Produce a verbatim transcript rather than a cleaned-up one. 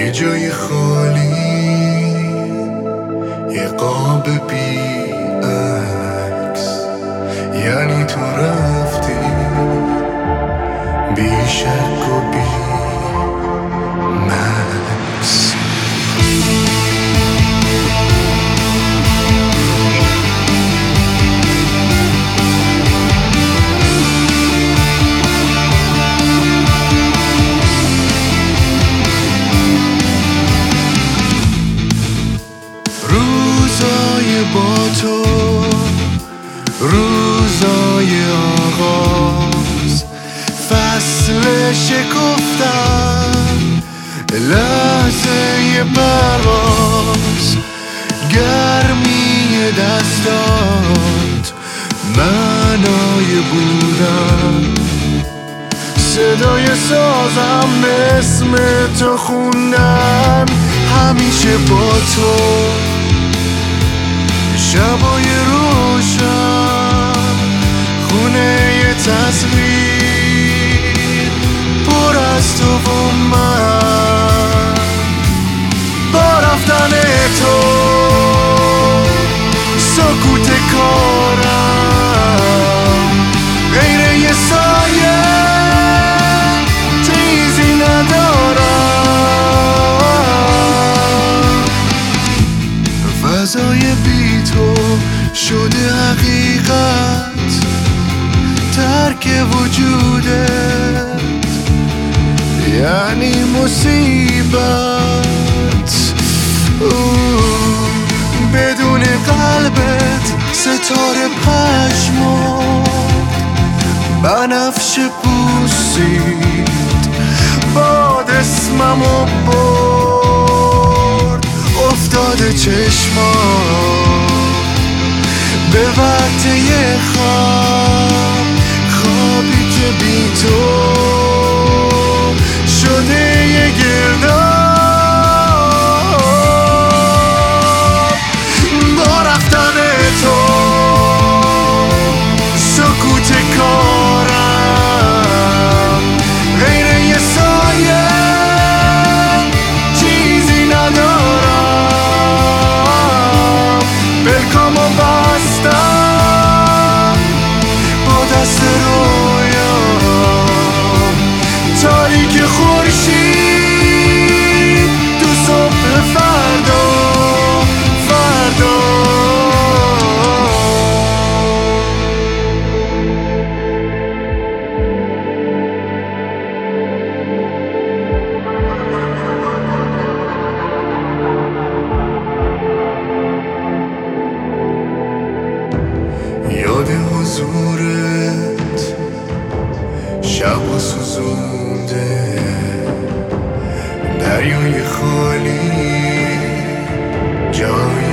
یه جای خالی، یه قاب بی عکس، یعنی تو رفتی بی شک و بی مکس. روزای با تو، روزای آغاز، فصل شکفتن، لحظه پرواز، گرمی دستات، معنای بودن، صدای سازم اسم تو خوندن، همیشه با تو، شبای روشن، خونه ی تصویر پر از تو و من. با رفتن تو سکوت کارم غیر یه سایه چیزی ندارم. فضای بی تو شده حقیقت، ترک وجودت یعنی مصیبت. بدون قلبت ستاره پشمرد، بنفش پوسید، باد اسممو برد، افتاده چشمام به وقت یه خواب، خوابی که بی تو شده یه گرداب. با رفتن تو سکوت کارم غیر یه سایه چیزی ندارم. بلکامو بستم با دست رویام، تاریک خورشید تو صبح فردا فردا. یاد حضورت شب و سوزونده، دریای خالی جای